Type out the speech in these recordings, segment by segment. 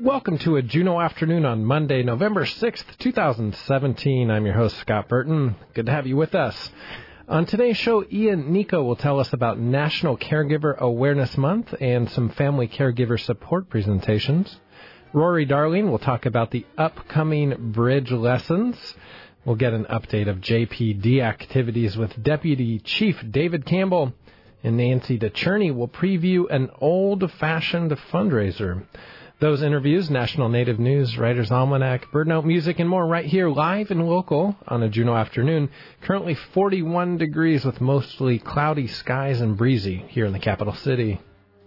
Welcome to a Juneau afternoon on Monday, November 6th, 2017. I'm your host, Scott Burton. Good to have you with us. On today's show, Ian Nico will tell us about National Caregiver Awareness Month and some family caregiver support presentations. Rory Darling will talk about the upcoming bridge lessons. We'll get an update of JPD activities with Deputy Chief David Campbell. And Nancy DeCherney will preview an old-fashioned fundraiser. Those interviews, National Native News, Writer's Almanac, Bird Note music, and more right here live and local on a Juneau afternoon. Currently 41 degrees with mostly cloudy skies and breezy here in the capital city.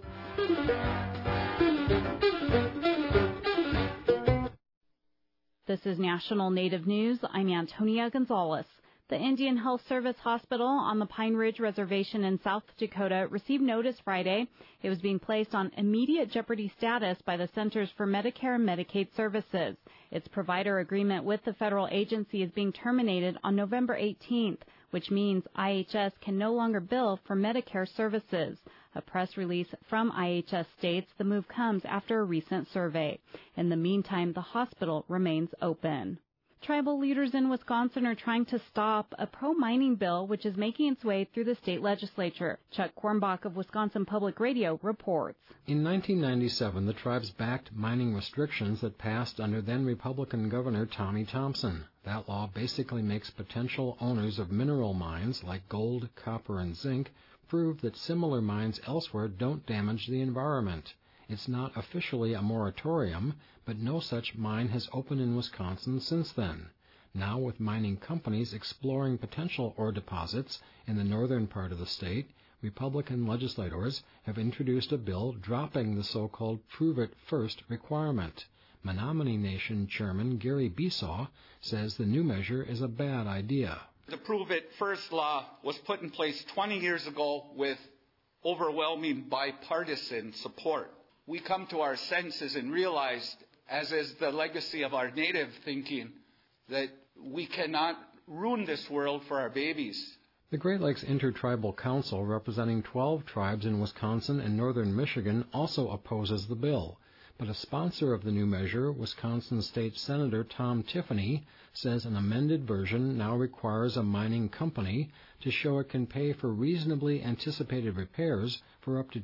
This is National Native News. I'm Antonia Gonzalez. The Indian Health Service Hospital on the Pine Ridge Reservation in South Dakota received notice Friday it was being placed on immediate jeopardy status by the Centers for Medicare and Medicaid Services. Its provider agreement with the federal agency is being terminated on November 18th, which means IHS can no longer bill for Medicare services. A press release from IHS states the move comes after a recent survey. In the meantime, the hospital remains open. Tribal leaders in Wisconsin are trying to stop a pro-mining bill which is making its way through the state legislature. Chuck Kornbach of Wisconsin Public Radio reports. In 1997, the tribes backed mining restrictions that passed under then-Republican Governor Tommy Thompson. That law basically makes potential owners of mineral mines like gold, copper, and zinc prove that similar mines elsewhere don't damage the environment. It's not officially a moratorium, but no such mine has opened in Wisconsin since then. Now, with mining companies exploring potential ore deposits in the northern part of the state, Republican legislators have introduced a bill dropping the so-called Prove It First requirement. Menominee Nation Chairman Gary Besaw says the new measure is a bad idea. The Prove It First law was put in place 20 years ago with overwhelming bipartisan support. We come to our senses and realize, as is the legacy of our native thinking, that we cannot ruin this world for our babies. The Great Lakes Intertribal Council, representing 12 tribes in Wisconsin and northern Michigan, also opposes the bill. But a sponsor of the new measure, Wisconsin State Senator Tom Tiffany, says an amended version now requires a mining company to show it can pay for reasonably anticipated repairs for up to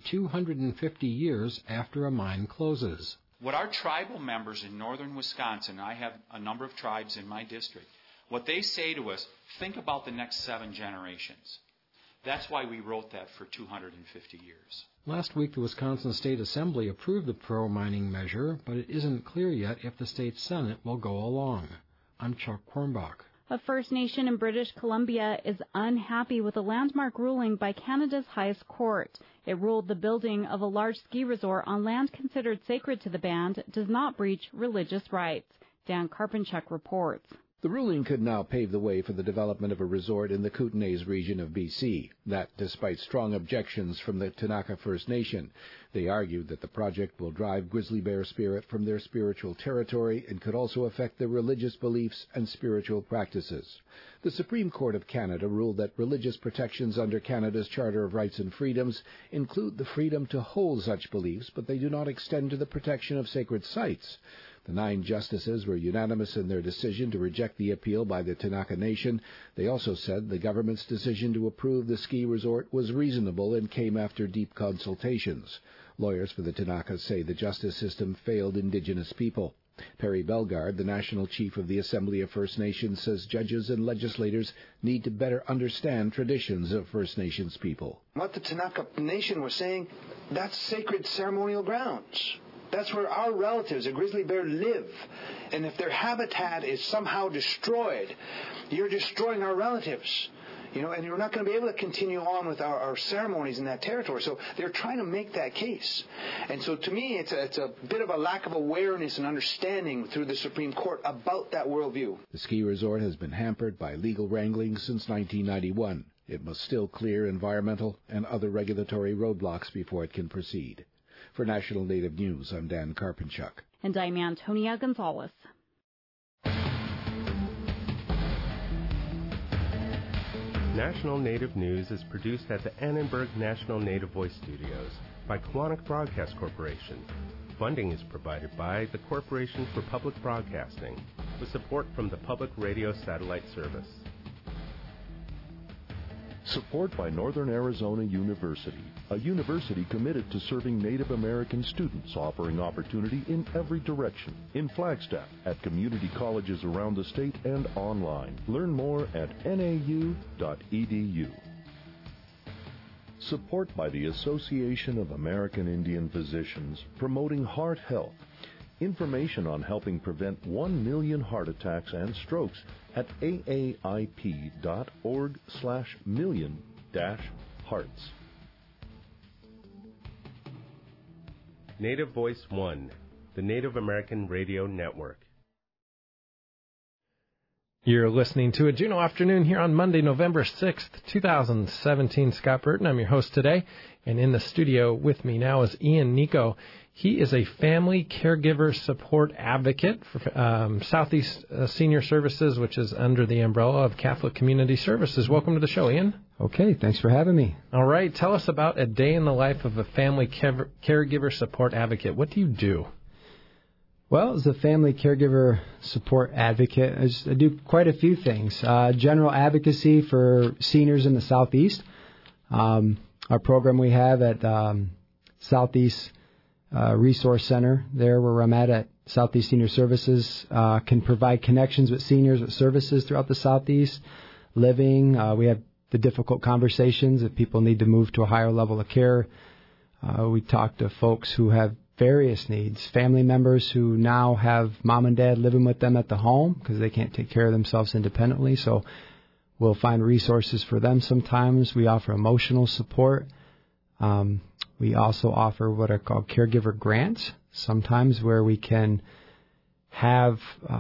250 years after a mine closes. What our tribal members in northern Wisconsin, I have a number of tribes in my district, what they say to us, think about the next 7 generations. That's why we wrote that for 250 years. Last week, the Wisconsin State Assembly approved the pro-mining measure, but it isn't clear yet if the state Senate will go along. I'm Chuck Kornbach. A First Nation in British Columbia is unhappy with a landmark ruling by Canada's highest court. It ruled the building of a large ski resort on land considered sacred to the band does not breach religious rights. Dan Karpenchuk reports. The ruling could now pave the way for the development of a resort in the Kootenays region of BC. That despite strong objections from the Tanaka First Nation. They argued that the project will drive grizzly bear spirit from their spiritual territory and could also affect their religious beliefs and spiritual practices. The Supreme Court of Canada ruled that religious protections under Canada's Charter of Rights and Freedoms include the freedom to hold such beliefs, but they do not extend to the protection of sacred sites. The 9 justices were unanimous in their decision to reject the appeal by the Tanaka Nation. They also said the government's decision to approve the ski resort was reasonable and came after deep consultations. Lawyers for the Tanakas say the justice system failed Indigenous people. Perry Bellegarde, the national chief of the Assembly of First Nations, says judges and legislators need to better understand traditions of First Nations people. What the Tanaka Nation was saying, that's sacred ceremonial grounds. That's where our relatives, a grizzly bear, live. And if their habitat is somehow destroyed, you're destroying our relatives. And you're not going to be able to continue on with our ceremonies in that territory. So they're trying to make that case. And so to me, it's a bit of a lack of awareness and understanding through the Supreme Court about that worldview. The ski resort has been hampered by legal wrangling since 1991. It must still clear environmental and other regulatory roadblocks before it can proceed. For National Native News, I'm Dan Karpenchuk. And I'm Antonia Gonzalez. National Native News is produced at the Annenberg National Native Voice Studios by Quantic Broadcast Corporation. Funding is provided by the Corporation for Public Broadcasting, with support from the Public Radio Satellite Service. Support by Northern Arizona University, a university committed to serving Native American students, offering opportunity in every direction. In Flagstaff, at community colleges around the state, and online. Learn more at nau.edu. Support by the Association of American Indian Physicians, promoting heart health. Information on helping prevent 1 million heart attacks and strokes at aaip.org/million-hearts. Native Voice One, the Native American Radio Network. You're listening to a Juneau Afternoon here on Monday, November 6th, 2017. Scott Burton, I'm your host today, and in the studio with me now is Ian Nico. He is a family caregiver support advocate for Southeast Senior Services, which is under the umbrella of Catholic Community Services. Welcome to the show, Ian. Okay, thanks for having me. All right, tell us about a day in the life of a family caregiver support advocate. What do you do? Well, as a family caregiver support advocate, I do quite a few things. General advocacy for seniors in the Southeast. Our program we have at Southeast Resource Center, there where I'm at Southeast Senior Services, can provide connections with seniors with services throughout the Southeast. Living, we have the difficult conversations if people need to move to a higher level of care. We talk to folks who have various needs, family members who now have mom and dad living with them at the home because they can't take care of themselves independently. So we'll find resources for them sometimes. We offer emotional support. We also offer what are called caregiver grants, sometimes where we can have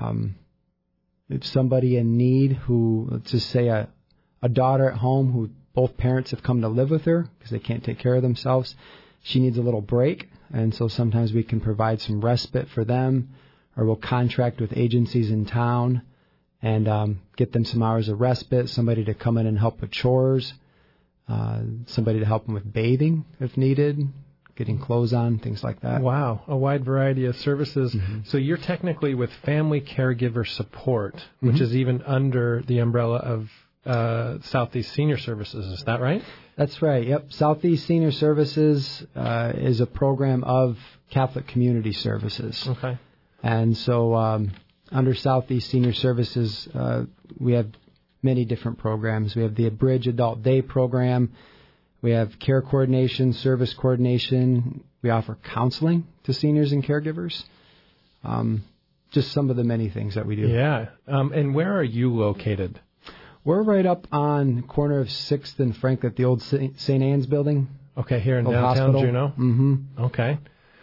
if somebody in need who, let's just say a daughter at home who both parents have come to live with her because they can't take care of themselves. She needs a little break, and so sometimes we can provide some respite for them, or we'll contract with agencies in town and get them some hours of respite, somebody to come in and help with chores, somebody to help them with bathing if needed, getting clothes on, things like that. Wow, a wide variety of services. Mm-hmm. So you're technically with Family Caregiver Support, which is even under the umbrella of Southeast Senior Services. Is that right? That's right, yep. Southeast Senior Services is a program of Catholic Community Services. Okay. And so under Southeast Senior Services, we have many different programs. We have the Abridged Adult Day program. We have care coordination, service coordination. We offer counseling to seniors and caregivers. Just some of the many things that we do. Yeah. And where are you located? We're right up on the corner of 6th and Frank at the old St. Anne's building. Okay, here in downtown hospital. Juneau? Mm-hmm. Okay.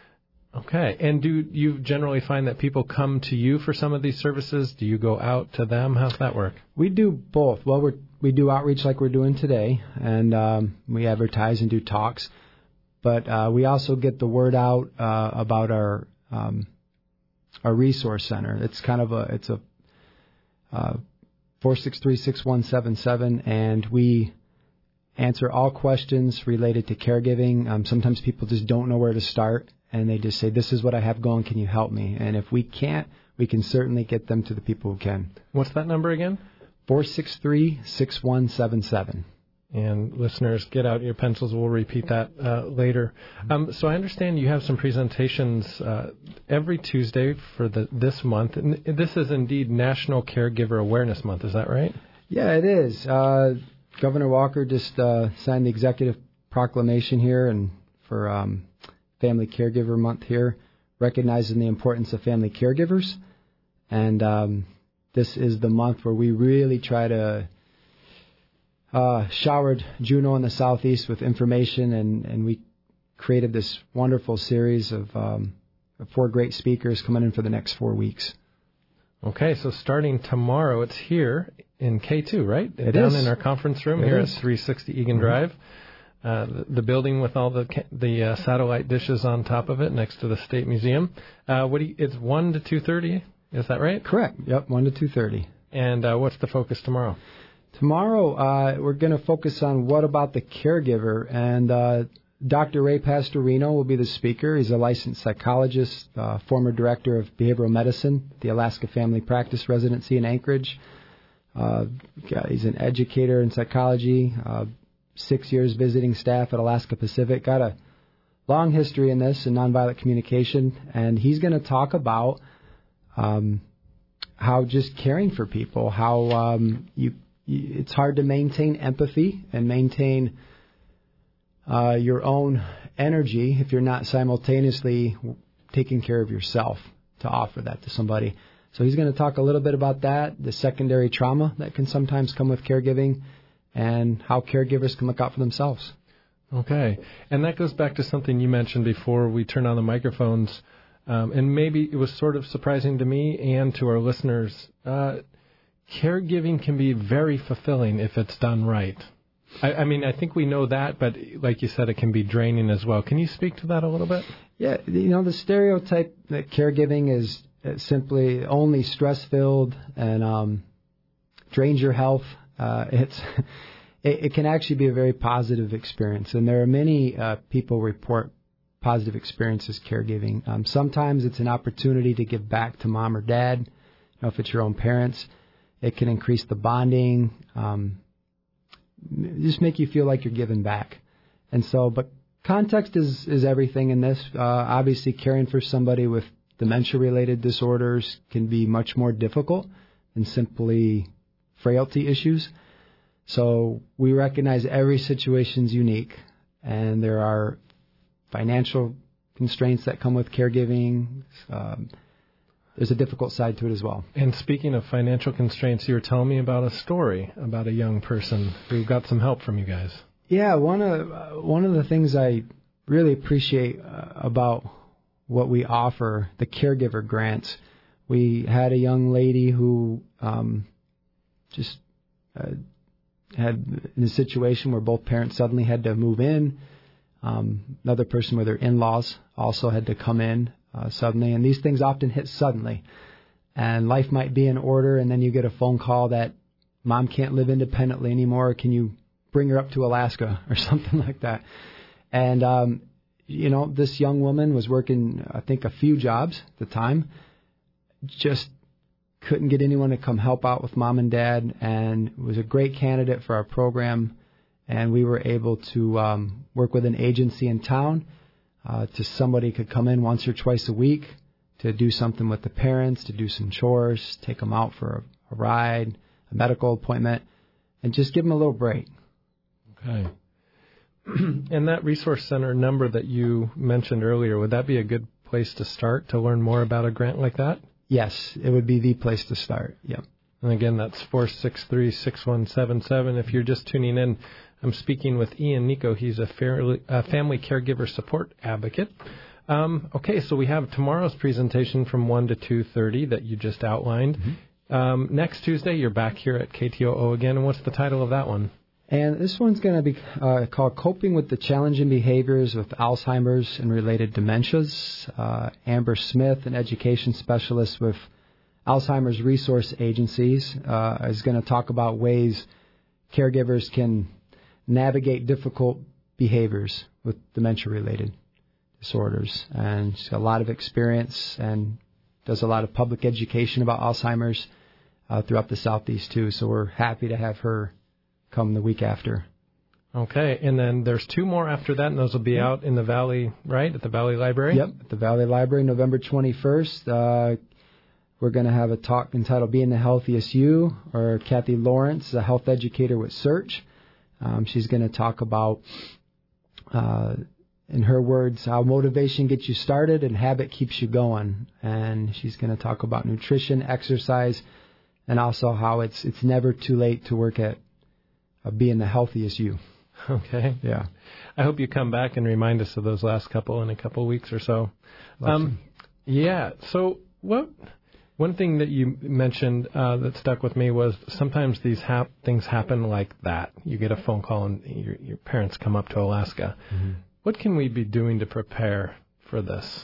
And do you generally find that people come to you for some of these services? Do you go out to them? How's that work? We do both. Well, we do outreach like we're doing today, and we advertise and do talks. But we also get the word out about our resource center. It's kind of a 463-6177, and we answer all questions related to caregiving. Sometimes people just don't know where to start, and they just say, this is what I have going, can you help me? And if we can't, we can certainly get them to the people who can. What's that number again? 463-6177. And listeners, get out your pencils. We'll repeat that later. So I understand you have some presentations every Tuesday for this month. And this is indeed National Caregiver Awareness Month. Is that right? Yeah, it is. Governor Walker just signed the executive proclamation here and for Family Caregiver Month here, recognizing the importance of family caregivers. And this is the month where we really try to showered Juneau in the Southeast with information, and we created this wonderful series of 4 great speakers coming in for the next 4 weeks. Okay, so starting tomorrow, it's here in K2, right? It Down is. in our conference room here at 360 Egan Drive. The building with all the satellite dishes on top of it next to the State Museum. It's 1 to 2:30, is that right? Correct, yep, 1 to 2:30. And what's the focus tomorrow? Tomorrow, we're going to focus on what about the caregiver, and Dr. Ray Pastorino will be the speaker. He's a licensed psychologist, former director of behavioral medicine, the Alaska Family Practice Residency in Anchorage. He's an educator in psychology, 6 years visiting staff at Alaska Pacific. Got a long history in this in nonviolent communication, and he's going to talk about how just caring for people, how it's hard to maintain empathy and maintain your own energy if you're not simultaneously taking care of yourself to offer that to somebody. So he's going to talk a little bit about that, the secondary trauma that can sometimes come with caregiving, and how caregivers can look out for themselves. Okay. And that goes back to something you mentioned before we turned on the microphones, and maybe it was sort of surprising to me and to our listeners. Caregiving can be very fulfilling if it's done right. I mean, I think we know that, but like you said, it can be draining as well. Can you speak to that a little bit? Yeah, the stereotype that caregiving is simply only stress-filled and drains your health. It can actually be a very positive experience, and there are many people report positive experiences caregiving. Sometimes it's an opportunity to give back to mom or dad. If it's your own parents, it can increase the bonding. Just make you feel like you're giving back. And so, but context is everything in this. Obviously, caring for somebody with dementia-related disorders can be much more difficult than simply frailty issues. So we recognize every situation's unique, and there are financial constraints that come with caregiving. There's a difficult side to it as well. And speaking of financial constraints, you were telling me about a story about a young person who got some help from you guys. Yeah, one of the things I really appreciate about what we offer, the caregiver grants, we had a young lady who just had in a situation where both parents suddenly had to move in. Another person with her in-laws also had to come in suddenly, and these things often hit suddenly. And life might be in order, and then you get a phone call that mom can't live independently anymore. Can you bring her up to Alaska or something like that? And this young woman was working, I think, a few jobs at the time, just couldn't get anyone to come help out with mom and dad, and was a great candidate for our program. And we were able to work with an agency in town to somebody could come in once or twice a week to do something with the parents, to do some chores, take them out for a ride, a medical appointment, and just give them a little break. Okay. And that resource center number that you mentioned earlier, would that be a good place to start to learn more about a grant like that? Yes, it would be the place to start. Yep. And again, that's 463-6177. If you're just tuning in, I'm speaking with Ian Nico. He's a family caregiver support advocate. Okay, so we have tomorrow's presentation from 1 to 2:30 that you just outlined. Mm-hmm. Next Tuesday, you're back here at KTOO again. And what's the title of that one? And this one's going to be called Coping with the Challenging Behaviors with Alzheimer's and Related Dementias. Amber Smith, an education specialist with Alzheimer's Resource Agencies, is going to talk about ways caregivers can navigate difficult behaviors with dementia-related disorders. And she's got a lot of experience and does a lot of public education about Alzheimer's throughout the Southeast, too. So we're happy to have her come the week after. Okay, and then there's two more after that, and those will be out in the Valley, right, at the Valley Library? Yep, at the Valley Library, November 21st. We're going to have a talk entitled Being the Healthiest You, or Kathy Lawrence is a health educator with Search. She's going to talk about, in her words, how motivation gets you started and habit keeps you going. And she's going to talk about nutrition, exercise, and also how it's never too late to work at being the healthiest you. Okay. Yeah. I hope you come back and remind us of those last couple in a couple weeks or so. Yeah. So one thing that you mentioned that stuck with me was sometimes these things happen like that. You get a phone call and your parents come up to Alaska. Mm-hmm. What can we be doing to prepare for this?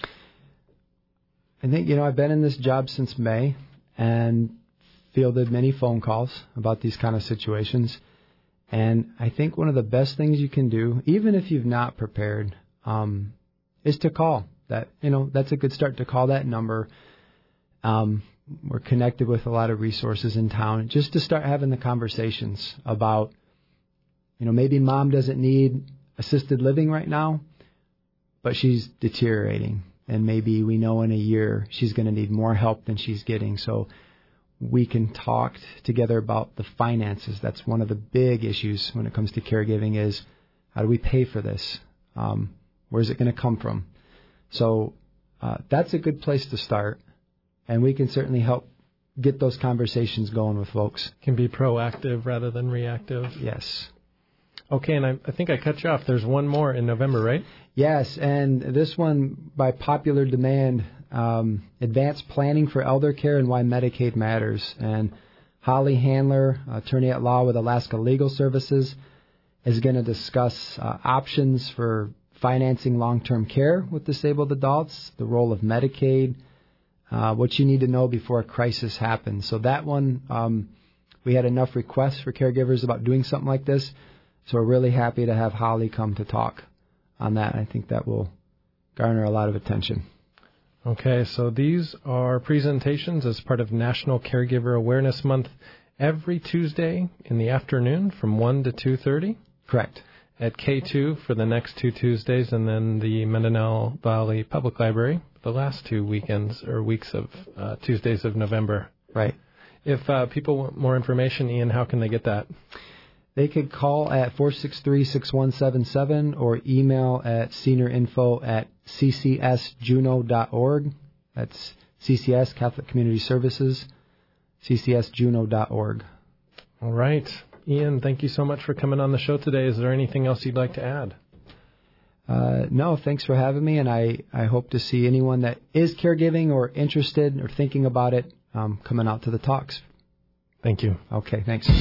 I think, I've been in this job since May and fielded many phone calls about these kind of situations. And I think one of the best things you can do, even if you've not prepared, is to call. That's a good start, to call that number. We're connected with a lot of resources in town, just to start having the conversations about, maybe mom doesn't need assisted living right now, but she's deteriorating. And maybe we know in a year she's going to need more help than she's getting. So we can talk together about the finances. That's one of the big issues when it comes to caregiving is, how do we pay for this? Where's it going to come from? So that's a good place to start. And we can certainly help get those conversations going with folks. Can be proactive rather than reactive. Yes. Okay, and I think I cut you off. There's one more in November, right? Yes, and this one, by popular demand, Advanced Planning for Elder Care and Why Medicaid Matters. And Holly Handler, attorney at law with Alaska Legal Services, is going to discuss options for financing long-term care with disabled adults, the role of Medicaid, what you need to know before a crisis happens. So that one, we had enough requests for caregivers about doing something like this. So we're really happy to have Holly come to talk on that. I think that will garner a lot of attention. Okay, so these are presentations as part of National Caregiver Awareness Month every Tuesday in the afternoon from 1 to 2:30. Correct. At K2 for the next 2 Tuesdays, and then the Mendocino Valley Public Library the last 2 weekends or weeks of Tuesdays of November. Right. If people want more information, Ian, how can they get that? They could call at 463-6177 or email at seniorinfo@ccsjuneau.org. That's CCS, Catholic Community Services, ccsjuneau.org. All right. Ian, thank you so much for coming on the show today. Is there anything else you'd like to add? No, thanks for having me, and I hope to see anyone that is caregiving or interested or thinking about it coming out to the talks. Thank you. Okay, thanks.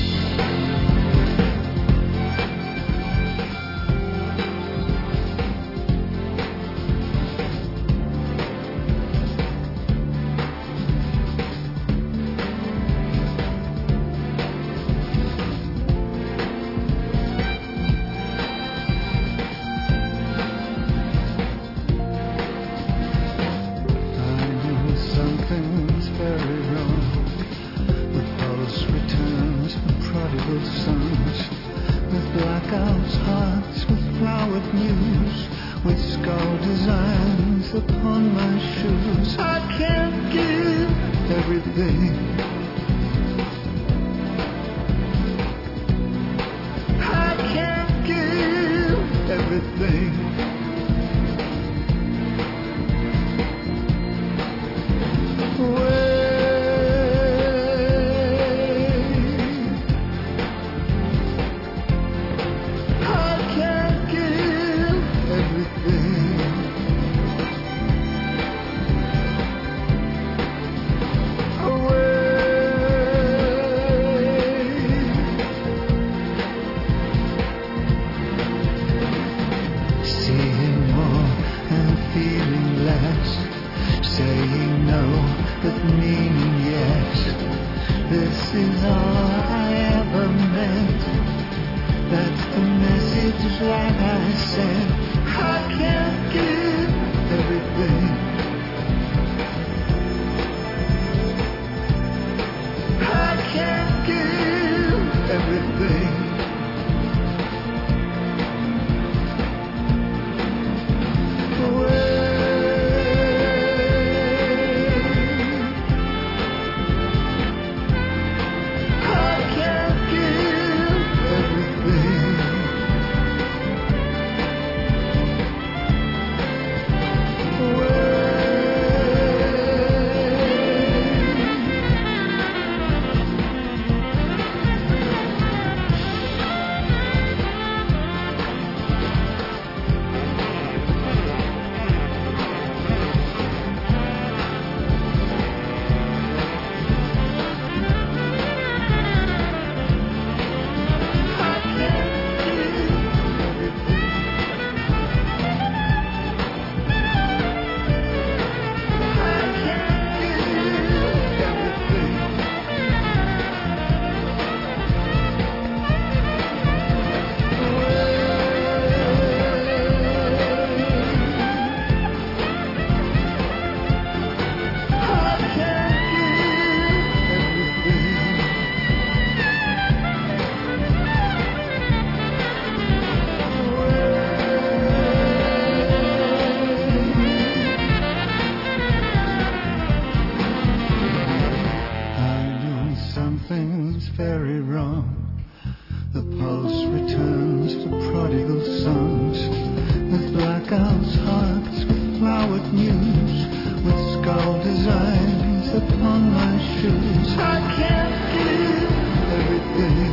something's very wrong. The pulse returns to prodigal sons, with black owls' hearts, with flowered news, with skull designs upon my shoes. I can't give everything.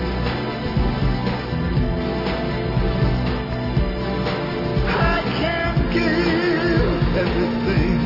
I can't give everything.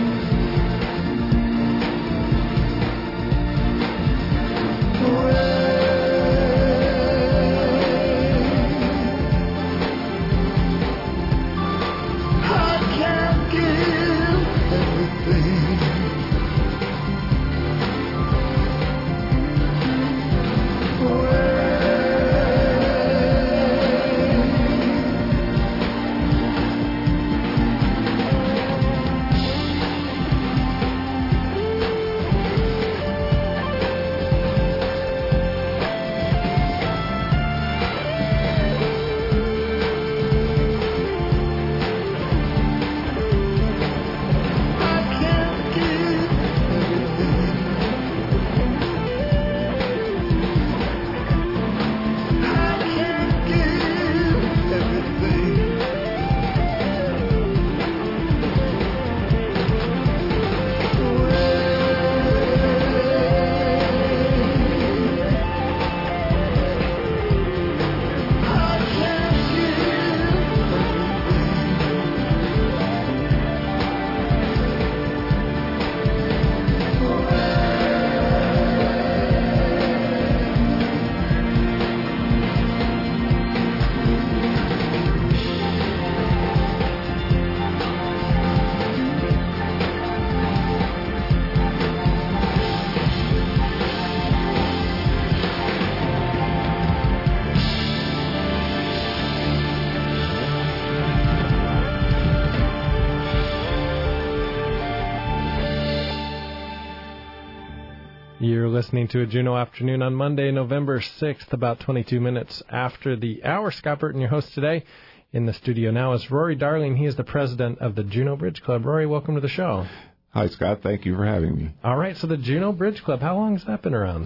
You're listening to a Juneau Afternoon on Monday, November 6th, about 22 minutes after the hour. Scott Burton, your host today. In the studio now is Rory Darling. He is the president of the Juneau Bridge Club. Rory, welcome to the show. Hi, Scott. Thank you for having me. All right, so the Juneau Bridge Club, how long has that been around?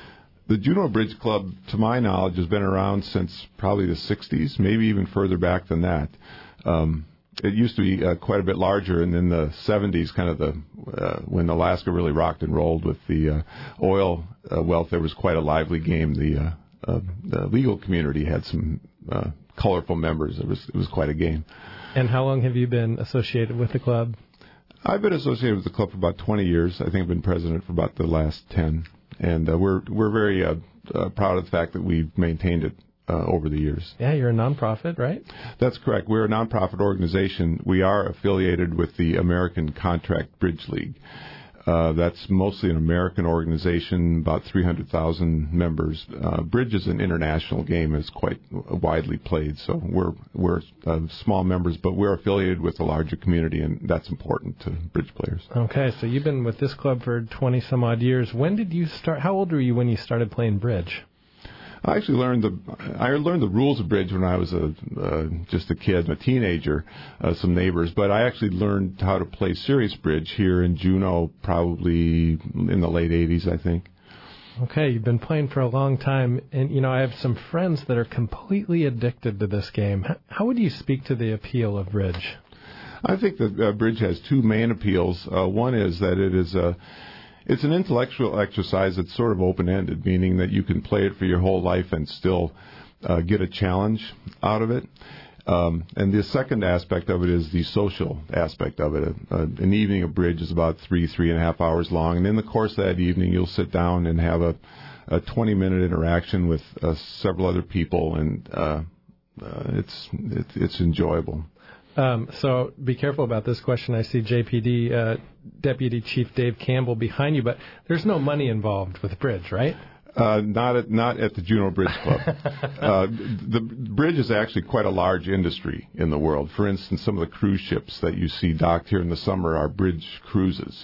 The Juneau Bridge Club, to my knowledge, has been around since probably the 60s, maybe even further back than that. It used to be quite a bit larger, and in the 70s, kind of when Alaska really rocked and rolled with the oil wealth, there was quite a lively game. The legal community had some colorful members. It was quite a game. And how long have you been associated with the club? I've been associated with the club for about 20 years. I think I've been president for about the last 10. And we're very proud of the fact that we've maintained it over the years. Yeah, you're a nonprofit, right? That's correct. We're a nonprofit organization. We are affiliated with the American Contract Bridge League. That's mostly an American organization, about 300,000 members. Bridge is an international game. It's quite widely played, so we're small members, but we're affiliated with a larger community, and that's important to bridge players. Okay, so you've been with this club for 20-some-odd years. When did you start? How old were you when you started playing bridge? I actually learned the rules of bridge when I was just a kid, a teenager, some neighbors. But I actually learned how to play serious bridge here in Juneau probably in the late 80s, I think. Okay, you've been playing for a long time, and I have some friends that are completely addicted to this game. How would you speak to the appeal of bridge? I think that bridge has two main appeals. One is that it's an intellectual exercise that's sort of open-ended, meaning that you can play it for your whole life and still get a challenge out of it. And the second aspect of it is the social aspect of it. An evening of bridge is about 3.5 hours long, and in the course of that evening, you'll sit down and have a 20-minute interaction with several other people, and it's enjoyable. So be careful about this question. I see JPD Deputy Chief Dave Campbell behind you, but there's no money involved with bridge, right? Not at the Juneau Bridge Club. The bridge is actually quite a large industry in the world. For instance, some of the cruise ships that you see docked here in the summer are bridge cruises.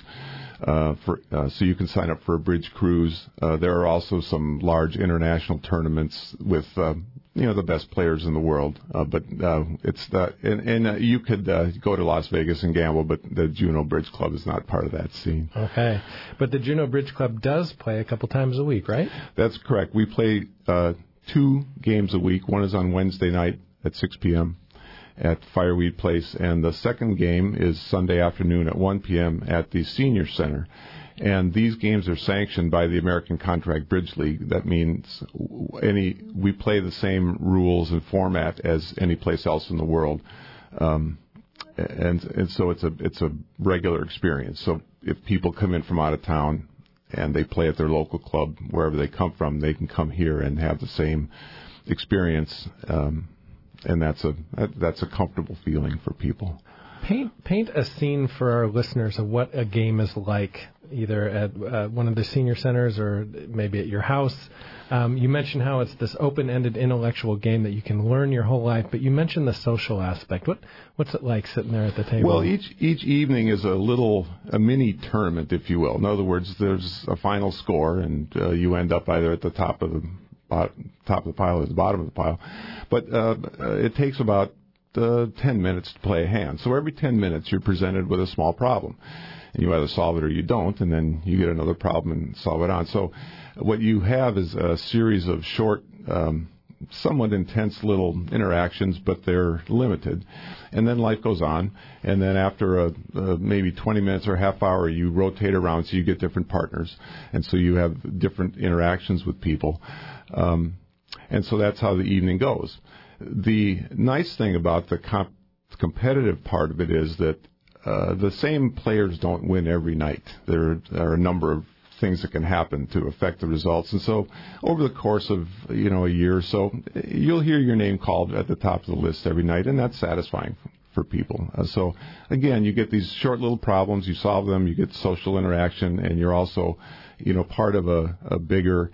So you can sign up for a bridge cruise. There are also some large international tournaments with the best players in the world. But it's the and you could go to Las Vegas and gamble, but the Juneau Bridge Club is not part of that scene. Okay, but the Juneau Bridge Club does play a couple times a week, right? That's correct. We play 2 games a week. One is on Wednesday night at 6 p.m. at Fireweed Place, and the second game is Sunday afternoon at 1 p.m. at the Senior Center. And these games are sanctioned by the American Contract Bridge League. That means we play the same rules and format as any place else in the world, and so it's a regular experience. So if people come in from out of town and they play at their local club, wherever they come from, they can come here and have the same experience, and that's a comfortable feeling for people. Paint a scene for our listeners of what a game is like, either at one of the senior centers or maybe at your house. You mentioned how it's this open-ended intellectual game that you can learn your whole life, but you mentioned the social aspect. What's it like sitting there at the table? Well, each evening is a mini tournament, if you will. In other words, there's a final score, and you end up either at the top of the pile or the bottom of the pile. But it takes about 10 minutes to play a hand. So every 10 minutes you're presented with a small problem. And you either solve it or you don't, and then you get another problem and solve it on. So what you have is a series of short, somewhat intense little interactions, but they're limited. And then life goes on. And then after maybe 20 minutes or a half hour, you rotate around so you get different partners. And so you have different interactions with people. And so that's how the evening goes. The nice thing about the competitive part of it is that the same players don't win every night. There are a number of things that can happen to affect the results. And so over the course of, a year or so, you'll hear your name called at the top of the list every night, and that's satisfying for people. So, again, you get these short little problems, you solve them, you get social interaction, and you're also, part of a bigger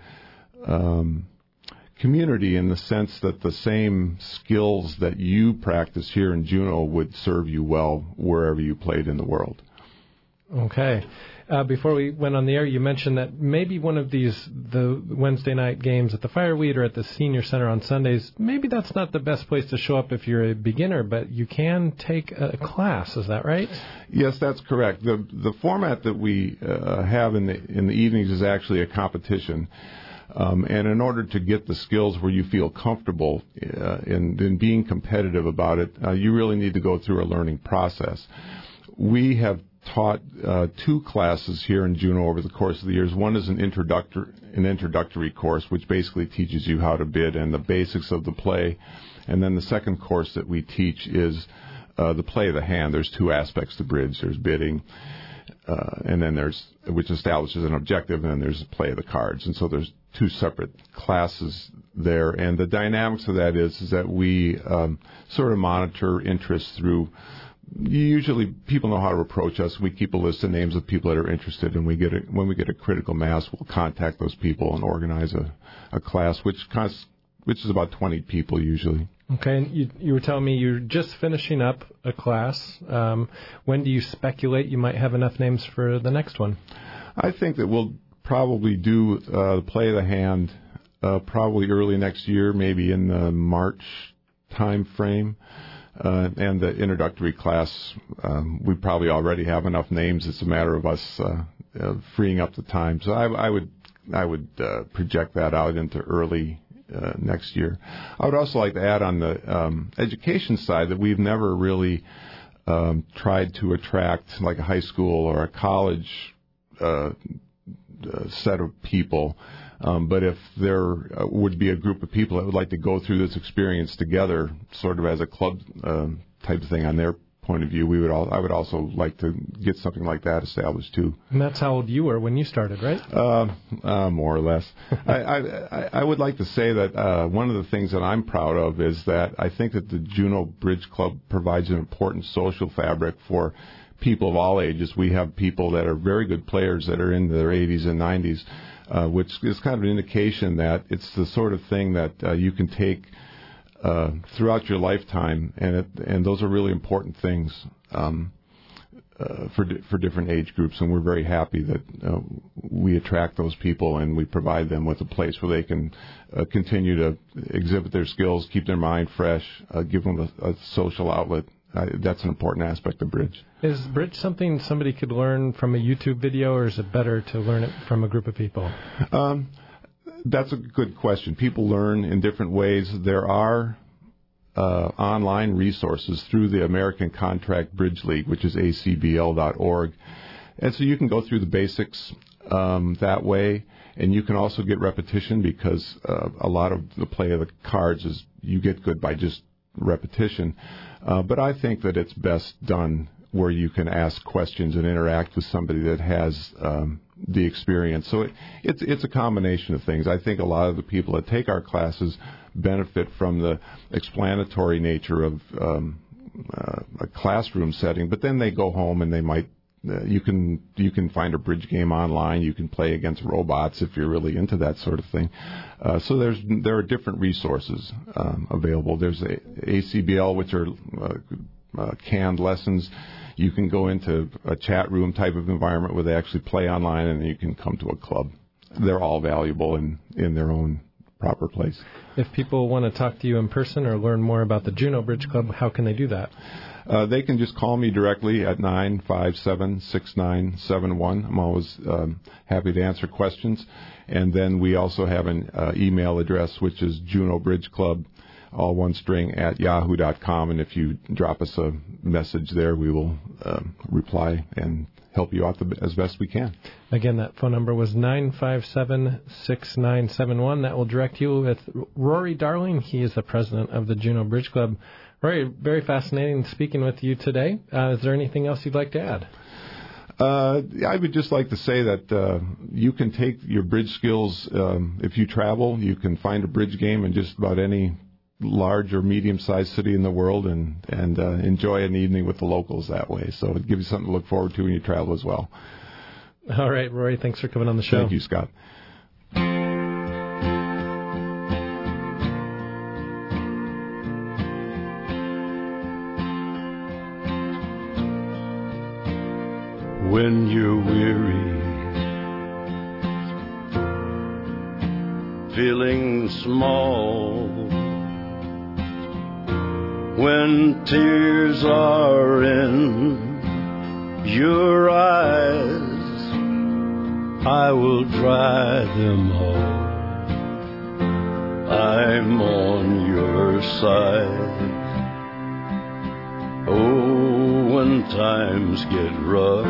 community in the sense that the same skills that you practice here in Juneau would serve you well wherever you played in the world. Okay. Before we went on the air, you mentioned that maybe one of the Wednesday night games at the Fireweed or at the Senior Center on Sundays, maybe that's not the best place to show up if you're a beginner, but you can take a class. Is that right? Yes, that's correct. The format that we have in the evenings is actually a competition. And in order to get the skills where you feel comfortable in being competitive about it, you really need to go through a learning process. We have taught 2 classes here in Juneau over the course of the years. One is an introductory course, which basically teaches you how to bid and the basics of the play. And then the second course that we teach is the play of the hand. There's 2 aspects to bridge. There's bidding, and then which establishes an objective, and then there's the play of the cards. And so there's 2 separate classes there. And the dynamics of that is that we sort of monitor interest through. Usually people know how to approach us. We keep a list of names of people that are interested, and when we get a critical mass, we'll contact those people and organize a class, which is about 20 people usually. Okay, and you were telling me you're just finishing up a class. When do you speculate you might have enough names for the next one? I think that we'll probably do the play of the hand probably early next year, maybe in the March time frame. And the introductory class, we probably already have enough names. It's a matter of us freeing up the time. So I would project that out into early next year. I would also like to add on the education side that we've never really tried to attract like a high school or a college set of people. But if there would be a group of people that would like to go through this experience together, sort of as a club type of thing on their point of view, I would also like to get something like that established too. And that's how old you were when you started, right? More or less. I would like to say that one of the things that I'm proud of is that I think that the Juneau Bridge Club provides an important social fabric for people of all ages. We have people that are very good players that are in their 80s and 90s. Which is kind of an indication that it's the sort of thing that you can take throughout your lifetime, and those are really important things. for different age groups, and we're very happy that we attract those people and we provide them with a place where they can continue to exhibit their skills, keep their mind fresh, give them a social outlet. That's an important aspect of Bridge. Is Bridge something somebody could learn from a YouTube video, or is it better to learn it from a group of people? That's a good question. People learn in different ways. There are online resources through the American Contract Bridge League, which is acbl.org. And so you can go through the basics that way, and you can also get repetition because a lot of the play of the cards is you get good by just repetition. But I think that it's best done where you can ask questions and interact with somebody that has the experience. So it's a combination of things. I think a lot of the people that take our classes benefit from the explanatory nature of a classroom setting, but then they go home and they might you can find a bridge game online. You can play against robots if you're really into that sort of thing. So there are different resources available. There's ACBL, which are canned lessons. You can go into a chat room type of environment where they actually play online, and you can come to a club. They're all valuable in their own proper place. If people want to talk to you in person or learn more about the Juneau Bridge Club, how can they do that? They can just call me directly at 957-6971. I'm always happy to answer questions. And then we also have an email address, which is Juneau Bridge Club, all one string, at yahoo.com. And if you drop us a message there, we will reply and help you out as best we can. Again, that phone number was 957-6971. That will direct you with Rory Darling. He is the president of the Juneau Bridge Club. Rory, very fascinating speaking with you today. Is there anything else you'd like to add? I would just like to say that you can take your bridge skills, if you travel, you can find a bridge game in just about any large or medium-sized city in the world and enjoy an evening with the locals that way. So it gives you something to look forward to when you travel as well. All right, Rory, thanks for coming on the show. Thank you, Scott. When you're weary, feeling small, when tears are in your eyes, I will dry them all. I'm on your side. Oh, when times get rough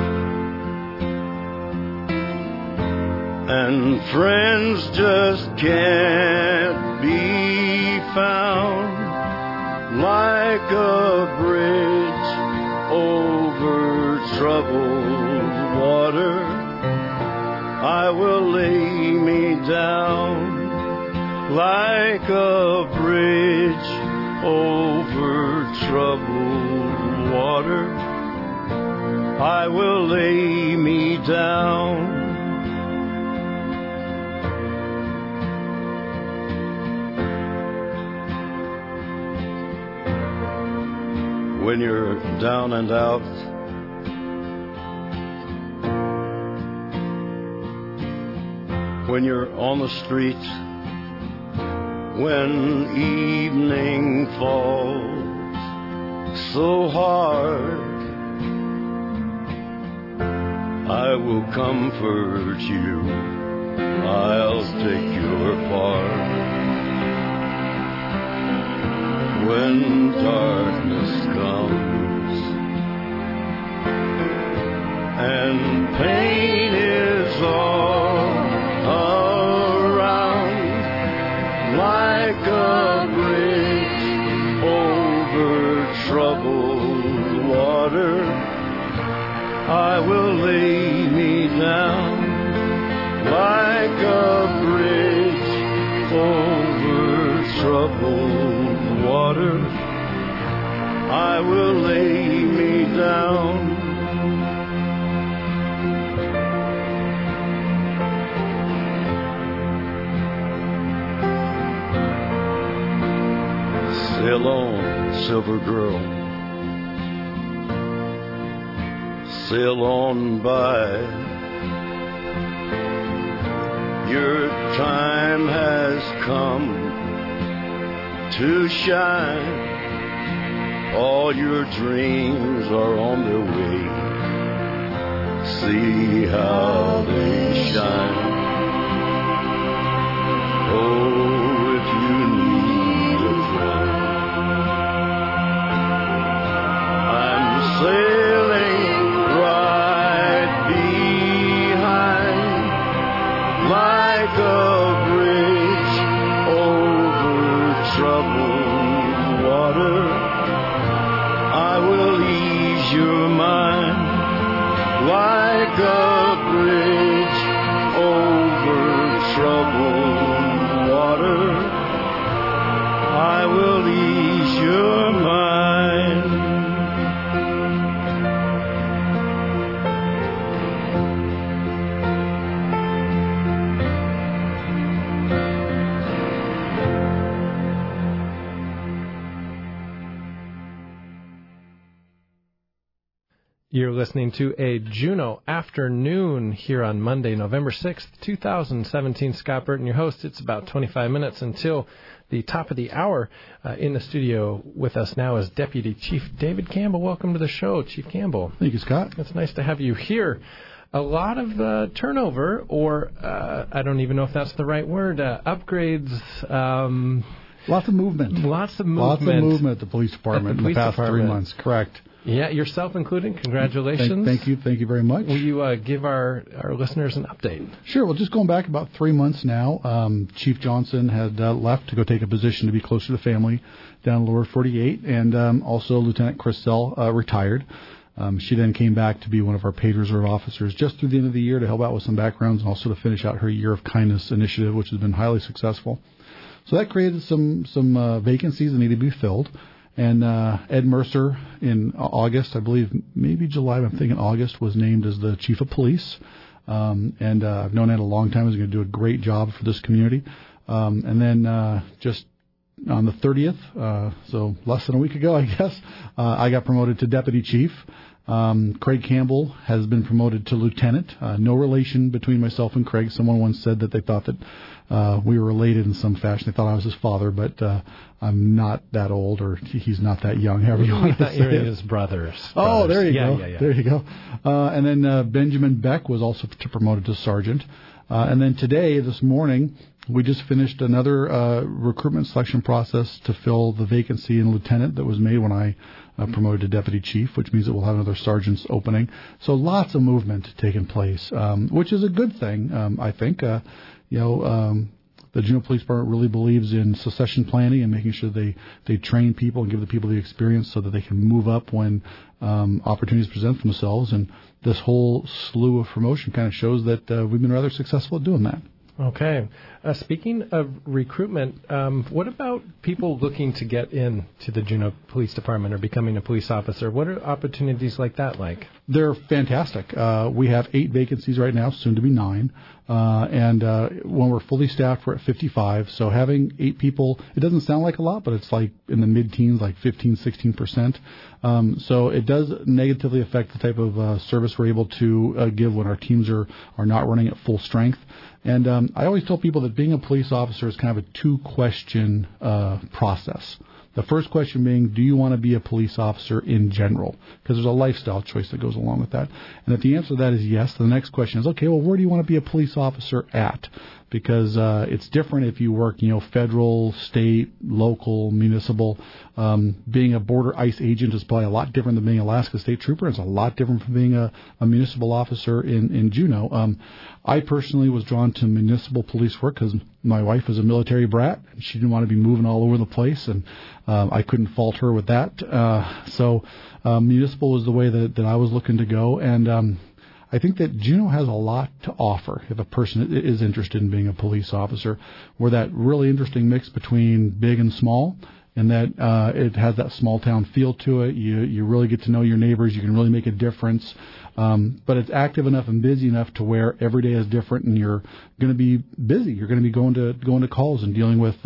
and friends just can't be found, like a bridge over troubled water, I will lay me down. Like a bridge over troubled water, I will lay me down. When you're down and out, when you're on the street, when evening falls so hard, I will comfort you, I'll take your part. When darkness comes and pain is all around, like a bridge over troubled water, I will lay me down. Like a bridge over troubled water, I will lay me down. Sail on, silver girl. sail on by. Your time has come to shine. All your dreams are on their way. See how they shine. Oh, if you need a friend, I'm sailing right behind, like a bridge over troubled water. I will ease your mind, like a bridge over troubled water. I will ease your mind. You're listening to a Juneau afternoon here on Monday, November 6th, 2017. Scott Burton, your host. It's about 25 minutes until the top of the hour. In the studio with us now is Deputy Chief David Campbell. Welcome to the show, Chief Campbell. Thank you, Scott. It's nice to have you here. A lot of turnover, or I don't even know if that's the right word, upgrades. Lots of movement. Lots of movement at the police department in the past 3 months. Correct. Yeah, yourself included. Congratulations. Thank you very much. Will you give our listeners an update? Sure. Well, just going back about 3 months now, Chief Johnson had left to go take a position to be closer to family down Lower 48, and also Lieutenant Christelle retired. She then came back to be one of our paid reserve officers just through the end of the year to help out with some backgrounds and also to finish out her Year of Kindness initiative, which has been highly successful. So that created some vacancies that need to be filled. And Ed Mercer in August, I believe, maybe July, I'm thinking August, was named as the Chief of Police. And I've known Ed a long time. He's going to do a great job for this community. And then just on the 30th, so less than a week ago, I guess, I got promoted to Deputy Chief. Craig Campbell has been promoted to Lieutenant. No relation between myself and Craig. Someone once said that they thought that we were related in some fashion. They thought I was his father, but I'm not that old, or he's not that young, however you want to say it. His brothers. Oh, there you go. Yeah. There you go. And then Benjamin Beck was also promoted to Sergeant. And then today, this morning, we just finished another recruitment selection process to fill the vacancy in Lieutenant that was made when I promoted to Deputy Chief, which means that we'll have another sergeant's opening. So lots of movement taking place, which is a good thing, I think. The Juneau Police Department really believes in succession planning and making sure they train people and give the people the experience so that they can move up when opportunities present themselves. And this whole slew of promotion kind of shows that we've been rather successful at doing that. Okay. Speaking of recruitment, what about people looking to get into the Juneau Police Department or becoming a police officer? What are opportunities like that like? They're fantastic. We have 8 vacancies right now, soon to be 9. And when we're fully staffed, we're at 55. So having 8 people, it doesn't sound like a lot, but it's like in the mid-teens, like 15, 16%. So it does negatively affect the type of service we're able to give when our teams are not running at full strength. And I always tell people that being a police officer is kind of a 2-question process. The first question being, do you want to be a police officer in general? Because there's a lifestyle choice that goes along with that. And if the answer to that is yes, the next question is, okay, well, where do you want to be a police officer at? Because it's different if you work, federal, state, local, municipal. Being a border ICE agent is probably a lot different than being an Alaska State Trooper. It's a lot different from being a municipal officer in Juneau. I personally was drawn to municipal police work because my wife was a military brat. And she didn't want to be moving all over the place, and I couldn't fault her with that. So municipal was the way that I was looking to go, and I think that Juneau has a lot to offer if a person is interested in being a police officer. We're that really interesting mix between big and small, and that it has that small town feel to it. You really get to know your neighbors. You can really make a difference. But it's active enough and busy enough to where every day is different, and you're going to be busy. You're going to be going to calls and dealing with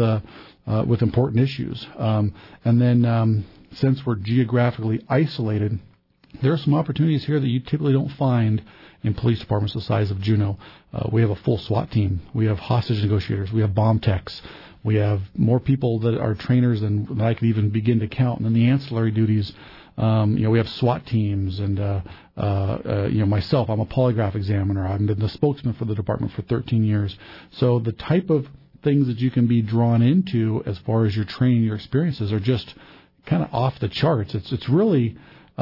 important issues. And then since we're geographically isolated there are some opportunities here that you typically don't find in police departments the size of Juneau. We have a full SWAT team. We have hostage negotiators. We have bomb techs. We have more people that are trainers than I could even begin to count. And then the ancillary duties, we have SWAT teams and, myself, I'm a polygraph examiner. I've been the spokesman for the department for 13 years. So the type of things that you can be drawn into as far as your training, your experiences are just kind of off the charts. It's really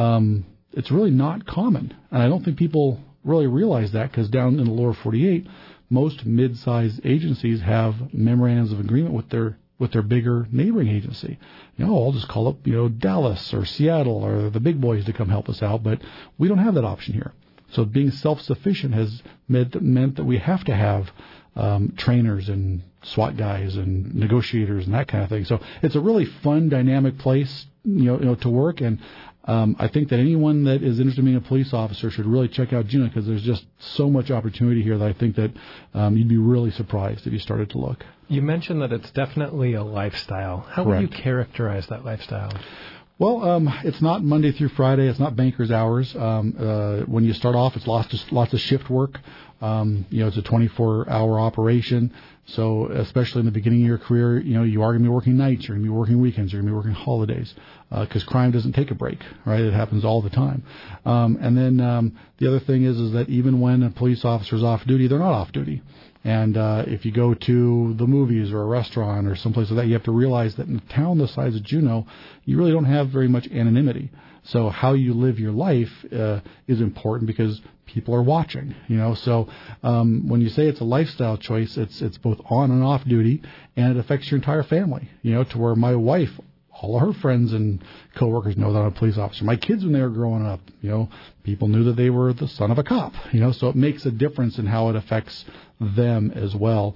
not common. And I don't think people really realize that, because down in the lower 48, most mid-sized agencies have memorandums of agreement with their bigger neighboring agency. I'll just call up, Dallas or Seattle or the big boys to come help us out, but we don't have that option here. So being self-sufficient has meant that we have to have trainers and SWAT guys and negotiators and that kind of thing. So it's a really fun, dynamic place, to work. And I think that anyone that is interested in being a police officer should really check out Juneau, because there's just so much opportunity here that I think that you'd be really surprised if you started to look. You mentioned that it's definitely a lifestyle. How would you characterize that lifestyle? Well, it's not Monday through Friday. It's not banker's hours. When you start off, it's lots of shift work. It's a 24-hour operation. So especially in the beginning of your career, you are going to be working nights, you're going to be working weekends, you're going to be working holidays, because crime doesn't take a break, right? It happens all the time. And then the other thing is that even when a police officer is off duty, they're not off duty. And if you go to the movies or a restaurant or someplace like that, you have to realize that in a town the size of Juneau, you really don't have very much anonymity. So how you live your life is important, because people are watching, So when you say it's a lifestyle choice, it's both on and off duty, and it affects your entire family, to where my wife, all of her friends and coworkers know that I'm a police officer. My kids, when they were growing up, people knew that they were the son of a cop, so it makes a difference in how it affects them as well.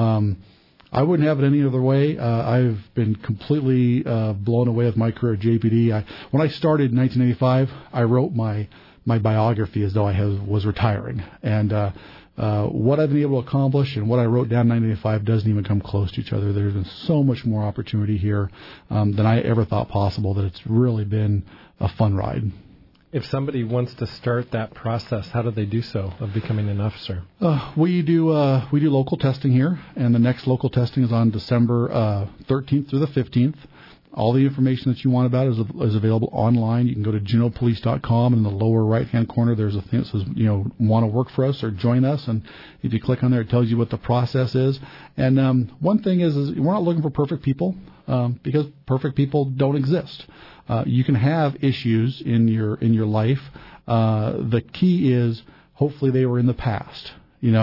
I wouldn't have it any other way. I've been completely blown away with my career at JPD. When I started in 1985, I wrote my biography as though I was retiring. And what I've been able to accomplish and what I wrote down in 1985 doesn't even come close to each other. There's been so much more opportunity here than I ever thought possible, that it's really been a fun ride. If somebody wants to start that process, how do they do so of becoming an officer? We do local testing here, and the next local testing is on December 13th through the 15th. All the information that you want about it is available online. You can go to juneaupolice.com, and in the lower right-hand corner, there's a thing that says, want to work for us or join us. And if you click on there, it tells you what the process is. And one thing is we're not looking for perfect people, because perfect people don't exist. You can have issues in your life. The key is hopefully they were in the past.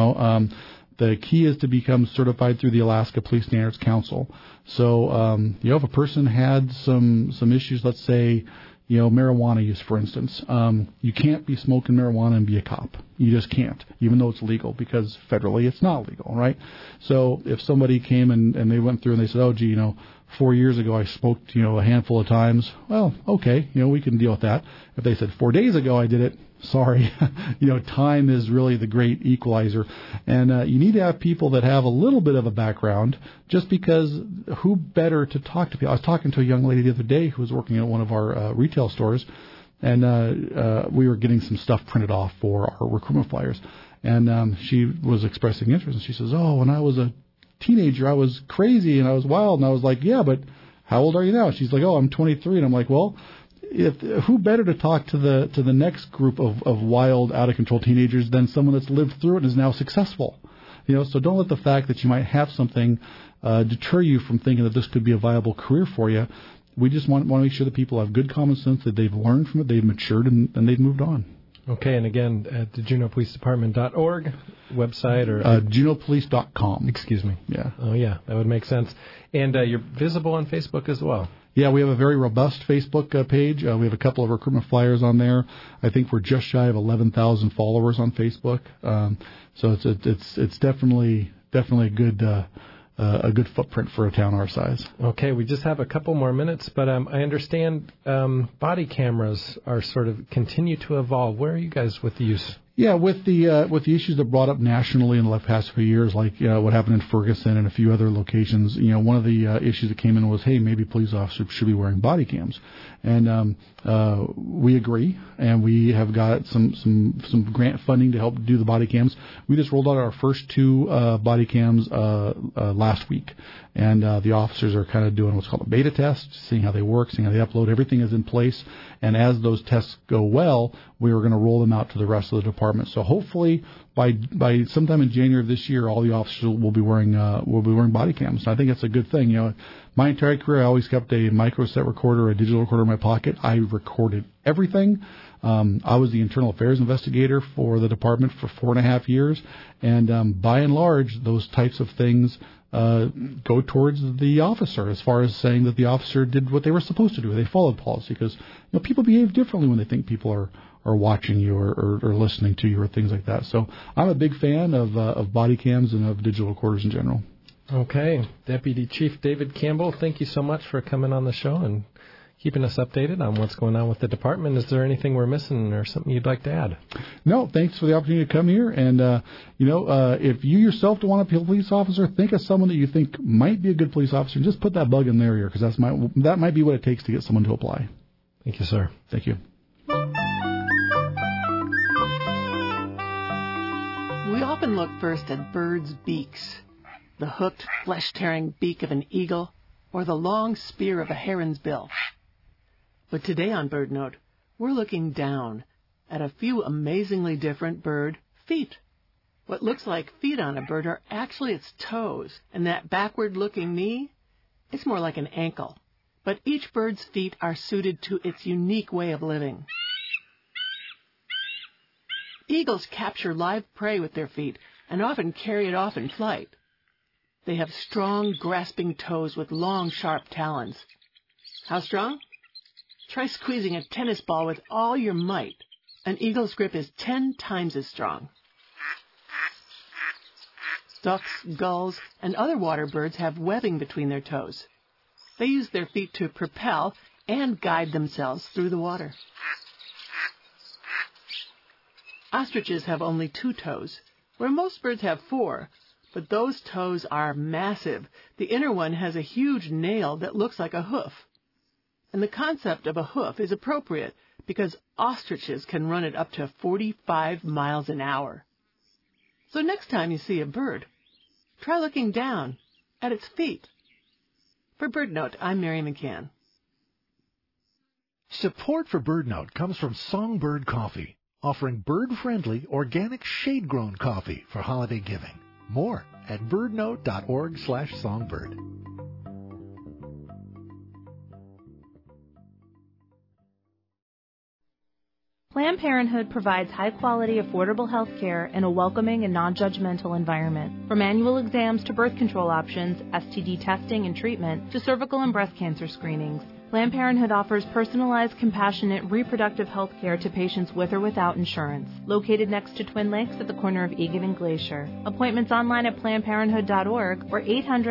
The key is to become certified through the Alaska Police Standards Council. So, if a person had some issues, let's say, marijuana use, for instance, you can't be smoking marijuana and be a cop. You just can't, even though it's legal, because federally it's not legal, right? So if somebody came and they went through and they said, 4 years ago I smoked, a handful of times, well, okay, we can deal with that. If they said 4 days ago I did it, sorry, time is really the great equalizer. And you need to have people that have a little bit of a background, just because who better to talk to people? I was talking to a young lady the other day who was working at one of our retail stores, and we were getting some stuff printed off for our recruitment flyers. And she was expressing interest, and she says, when I was a teenager, I was crazy and I was wild. And I was like, yeah, but how old are you now? She's like, I'm 23. And I'm like, well, who better to talk to the next group of wild, out of control teenagers than someone that's lived through it and is now successful? So don't let the fact that you might have something deter you from thinking that this could be a viable career for you. We just want to make sure that people have good common sense, that they've learned from it, they've matured, and they've moved on. Okay, and again, at the JuneauPoliceDepartment.org website, or JuneauPolice.com. Excuse me. Yeah. Oh, yeah, that would make sense. And you're visible on Facebook as well. Yeah, we have a very robust Facebook page. We have a couple of recruitment flyers on there. I think we're just shy of 11,000 followers on Facebook. So it's definitely a good footprint for a town our size. Okay, we just have a couple more minutes, but I understand body cameras are sort of continue to evolve. Where are you guys with the use? Yeah, with the issues that brought up nationally in the past few years, like what happened in Ferguson and a few other locations, one of the issues that came in was, hey, maybe police officers should be wearing body cams, and we agree, and we have got some grant funding to help do the body cams. We just rolled out our first 2 body cams last week, and the officers are kind of doing what's called a beta test, seeing how they work, seeing how they upload. Everything is in place, and as those tests go well, we are going to roll them out to the rest of the department. So hopefully by sometime in January of this year, all the officers will be wearing body cams. And I think that's a good thing. My entire career, I always kept a microset recorder, a digital recorder in my pocket. I recorded everything. I was the internal affairs investigator for the department for 4.5 years, and by and large, those types of things go towards the officer as far as saying that the officer did what they were supposed to do. They followed policy, because people behave differently when they think people are watching you or listening to you or things like that. So I'm a big fan of body cams and of digital recorders in general. Okay. Deputy Chief David Campbell, thank you so much for coming on the show and keeping us updated on what's going on with the department. Is there anything we're missing or something you'd like to add? No, thanks for the opportunity to come here. And, if you yourself don't want to be a police officer, think of someone that you think might be a good police officer and just put that bug in their ear, because that might be what it takes to get someone to apply. Thank you, sir. Thank you. We often look first at birds' beaks, the hooked, flesh-tearing beak of an eagle, or the long spear of a heron's bill. But today on BirdNote, we're looking down at a few amazingly different bird feet. What looks like feet on a bird are actually its toes, and that backward-looking knee, it's more like an ankle. But each bird's feet are suited to its unique way of living. Eagles capture live prey with their feet and often carry it off in flight. They have strong, grasping toes with long, sharp talons. How strong? Try squeezing a tennis ball with all your might. An eagle's grip is 10 times as strong. Ducks, gulls, and other water birds have webbing between their toes. They use their feet to propel and guide themselves through the water. Ostriches have only 2 toes, where most birds have 4, but those toes are massive. The inner one has a huge nail that looks like a hoof. And the concept of a hoof is appropriate because ostriches can run it up to 45 miles an hour. So next time you see a bird, try looking down at its feet. For BirdNote, I'm Mary McCann. Support for BirdNote comes from Songbird Coffee, offering bird-friendly, organic, shade-grown coffee for holiday giving. More at birdnote.org/songbird. Planned Parenthood provides high-quality, affordable health care in a welcoming and non-judgmental environment. From annual exams to birth control options, STD testing and treatment, to cervical and breast cancer screenings, Planned Parenthood offers personalized, compassionate, reproductive health care to patients with or without insurance. Located next to Twin Lakes at the corner of Egan and Glacier. Appointments online at PlannedParenthood.org or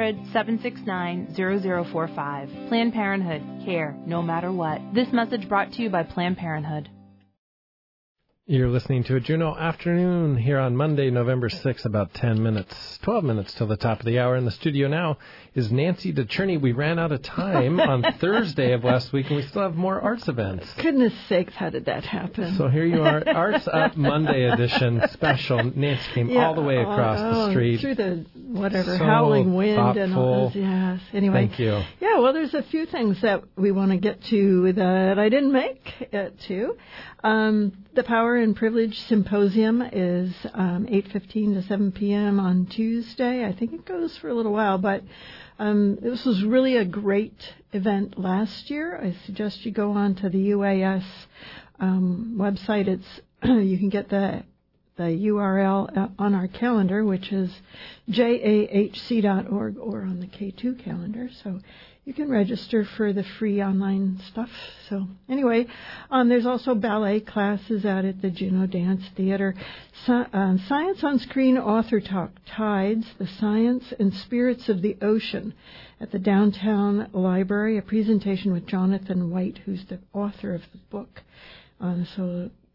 800-769-0045. Planned Parenthood. Care, no matter what. This message brought to you by Planned Parenthood. You're listening to a Juneau Afternoon here on Monday, November 6th, about 12 minutes till the top of the hour. In the studio now is Nancy DeCherney. We ran out of time on Thursday of last week, and we still have more arts events. Goodness sakes, how did that happen? So here you are, Arts Up Monday edition special. Nancy came all the way across the street. Through the so howling wind thoughtful. And all those. Yes. Anyway. Thank you. Yeah, well, there's a few things that we want to get to that I didn't make it to. The Power and Privilege Symposium is 8:15 to 7 p.m. on Tuesday. I think it goes for a little while, but this was really a great event last year. I suggest you go on to the UAS website. It's you can get the URL on our calendar, which is jahc.org, or on the K2 calendar. So you can register for the free online stuff. So anyway, there's also ballet classes out at the Juneau Dance Theater. Science on Screen Author Talk, Tides, the Science and Spirits of the Ocean, at the Downtown Library, a presentation with Jonathan White, who's the author of the book. So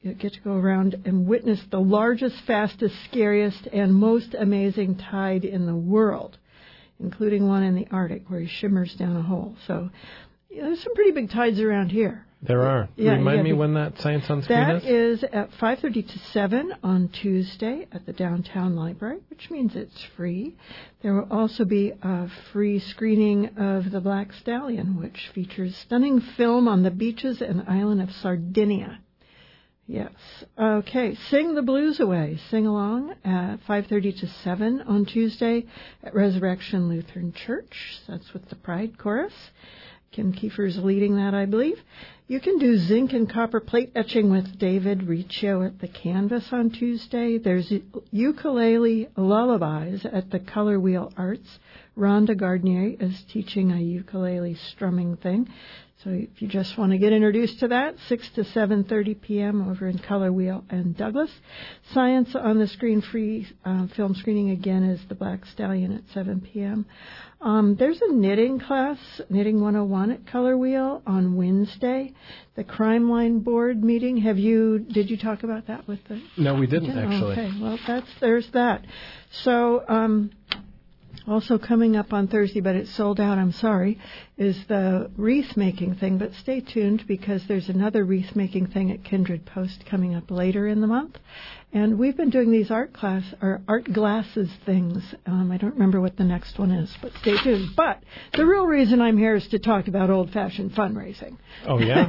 You get to go around and witness the largest, fastest, scariest, and most amazing tide in the world, including one in the Arctic where he shimmers down a hole. So there's some pretty big tides around here. There are. Yeah, Remind me when that Science on Screen is. That is at 5:30 to 7 on Tuesday at the Downtown Library, which means it's free. There will also be a free screening of The Black Stallion, which features stunning film on the beaches and island of Sardinia. Yes. Okay. Sing the Blues Away. Sing along at 5:30 to 7 on Tuesday at Resurrection Lutheran Church. That's with the Pride Chorus. Kim Kiefer's leading that, I believe. You can do zinc and copper plate etching with David Riccio at the Canvas on Tuesday. There's ukulele lullabies at the Color Wheel Arts. Rhonda Gardnier is teaching a ukulele strumming thing. So if you just want to get introduced to that, 6 to 7:30 p.m. over in Color Wheel and Douglas. Science on the Screen free film screening again is The Black Stallion at 7 p.m. There's a knitting class, Knitting 101 at Color Wheel on Wednesday. The Crime Line Board meeting. Did you talk about that with the? No, we didn't actually. Okay, well there's that. So also coming up on Thursday, but it's sold out, I'm sorry, is the wreath making thing. But stay tuned because there's another wreath making thing at Kindred Post coming up later in the month. And we've been doing these art glasses things. I don't remember what the next one is, but stay tuned. But the real reason I'm here is to talk about old-fashioned fundraising. Oh, yeah?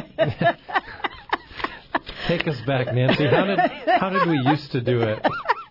Take us back, Nancy. How did we used to do it?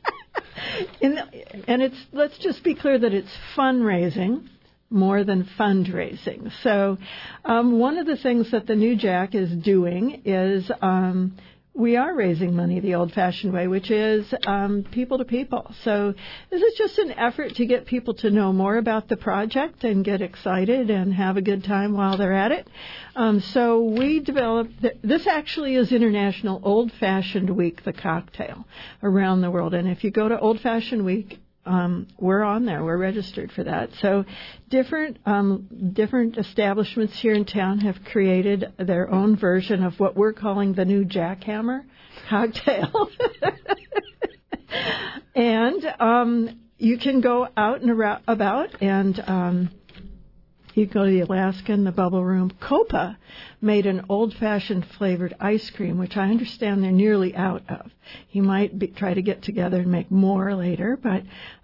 And let's just be clear that it's fundraising more than fundraising. So one of the things that the New Jack is doing is we are raising money the old-fashioned way, which is people to people. So this is just an effort to get people to know more about the project and get excited and have a good time while they're at it. So we developed, this actually is International Old-Fashioned Week, the cocktail, around the world. And if you go to Old Fashioned Week, we're on there. We're registered for that. So different establishments here in town have created their own version of what we're calling the new Jackhammer cocktail. And you can go out and about and you go to the Alaskan, the Bubble Room. Copa made an old-fashioned flavored ice cream, which I understand they're nearly out of. He might try to get together and make more later, but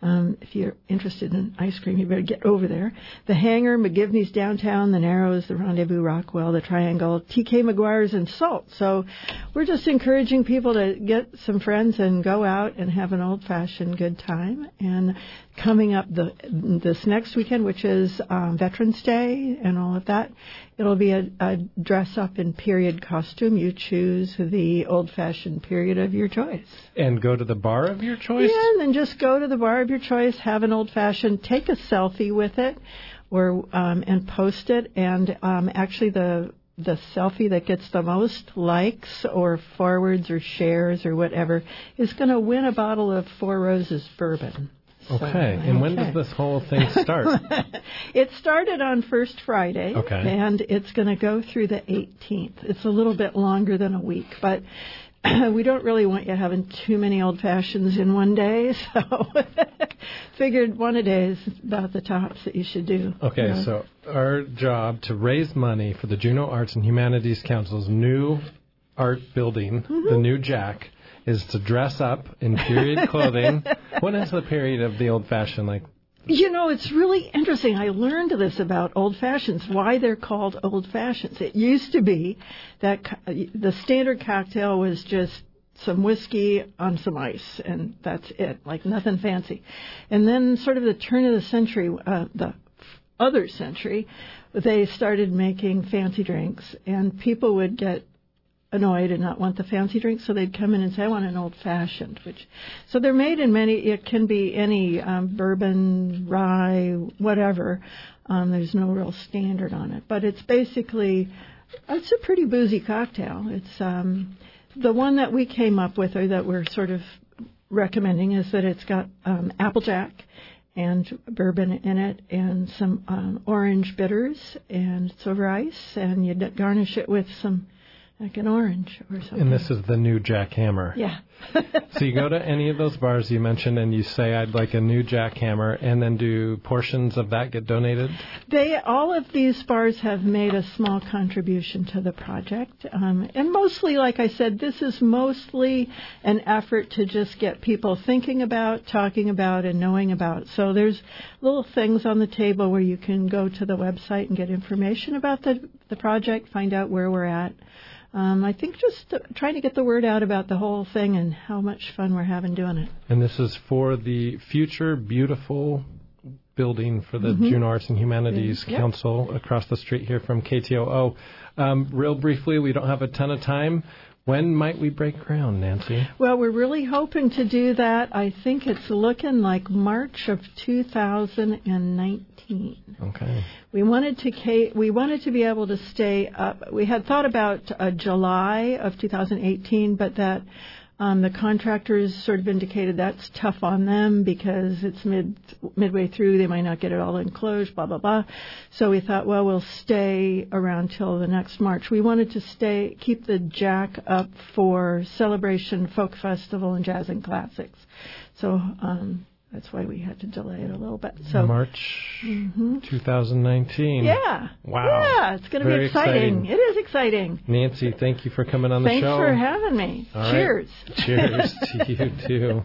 if you're interested in ice cream, you better get over there. The Hangar, McGivney's Downtown, the Narrows, the Rendezvous Rockwell, the Triangle, TK McGuire's, and Salt. So we're just encouraging people to get some friends and go out and have an old-fashioned good time. And coming up this next weekend, which is Veterans Day and all of that, it'll be a dress-up in period costume. You choose the old-fashioned period of your choice. And go to the bar of your choice? Yeah, and then just go to the bar of your choice, have an old-fashioned, take a selfie with it, or and post it. And actually the selfie that gets the most likes or forwards or shares or whatever is going to win a bottle of Four Roses bourbon. Okay. And when does this whole thing start? It started on First Friday. Okay. And it's going to go through the 18th. It's a little bit longer than a week, but we don't really want you having too many old fashions in one day, so figured one a day is about the tops that you should do. Okay, so our job to raise money for the Juneau Arts and Humanities Council's new art building, the new Jack, is to dress up in period clothing. What is the period of the old-fashioned, like? You know, it's really interesting. I learned this about old fashions, why they're called old fashions. It used to be that the standard cocktail was just some whiskey on some ice, and that's it, like nothing fancy. And then sort of the turn of the century, the other century, they started making fancy drinks, and people would get annoyed and not want the fancy drink, so they'd come in and say, I want an old-fashioned. So they're made in many, it can be any bourbon, rye, whatever. There's no real standard on it. But it's basically, it's a pretty boozy cocktail. It's the one that we came up with, or that we're sort of recommending, is that it's got Applejack and bourbon in it and some orange bitters, and it's over ice, and you garnish it with some like an orange or something. And this is the new jackhammer. Yeah. So you go to any of those bars you mentioned and you say, I'd like a new jackhammer, and then do portions of that get donated? All of these bars have made a small contribution to the project. And mostly, like I said, this is mostly an effort to just get people thinking about, talking about, and knowing about. So there's little things on the table where you can go to the website and get information about the project, find out where we're at. I think just trying to get the word out about the whole thing and how much fun we're having doing it. And this is for the future beautiful building for the Juneau Arts and Humanities Council across the street here from KTOO. Real briefly, we don't have a ton of time. When might we break ground, Nancy? Well, we're really hoping to do that. I think it's looking like March of 2019. Okay. We wanted to be able to stay up. We had thought about July of 2018, but that the contractors sort of indicated that's tough on them because it's midway through. They might not get it all enclosed, blah, blah, blah. So we thought, well, we'll stay around till the next March. We wanted to keep the Jack up for Celebration Folk Festival and Jazz and Classics. So that's why we had to delay it a little bit. So March 2019. Yeah. Wow. Yeah, it's going to be exciting. It is exciting. Nancy, thank you for coming on the show. Thanks for having me. All Cheers. Right. Cheers to you, too.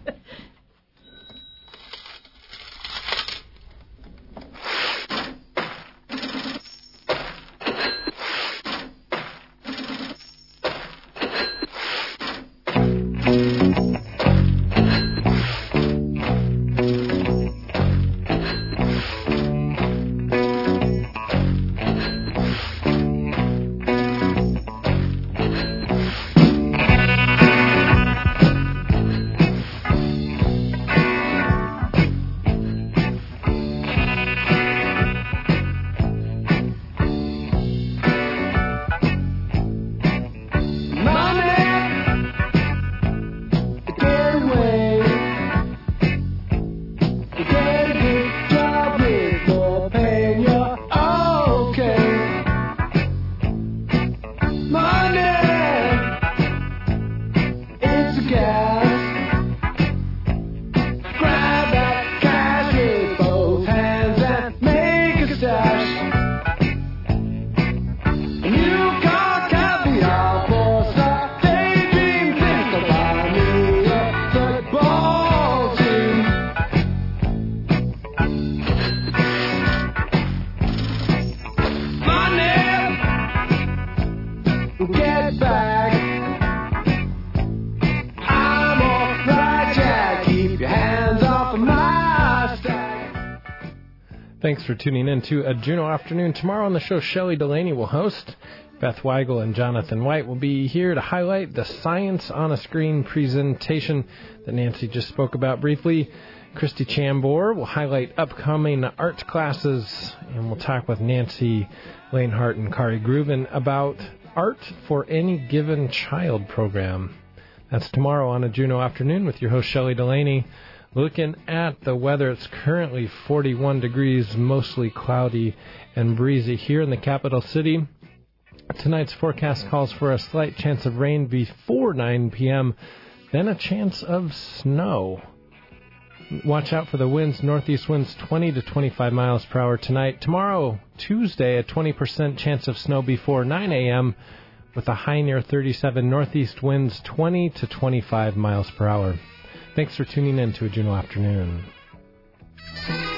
Thanks for tuning in to A Juneau Afternoon. Tomorrow on the show, Shelley Delaney will host. Beth Weigel and Jonathan White will be here to highlight the Science on a Screen presentation that Nancy just spoke about briefly. Christy Chambor will highlight upcoming art classes, and we'll talk with Nancy Lanehart and Kari Grooven about Art for Any Given Child program. That's tomorrow on A Juneau Afternoon with your host, Shelley Delaney. Looking at the weather, it's currently 41 degrees, mostly cloudy and breezy here in the capital city. Tonight's forecast calls for a slight chance of rain before 9 p.m., then a chance of snow. Watch out for the winds, northeast winds 20 to 25 miles per hour tonight. Tomorrow, Tuesday, a 20% chance of snow before 9 a.m., with a high near 37, northeast winds 20 to 25 miles per hour. Thanks for tuning in to A Juneau Afternoon.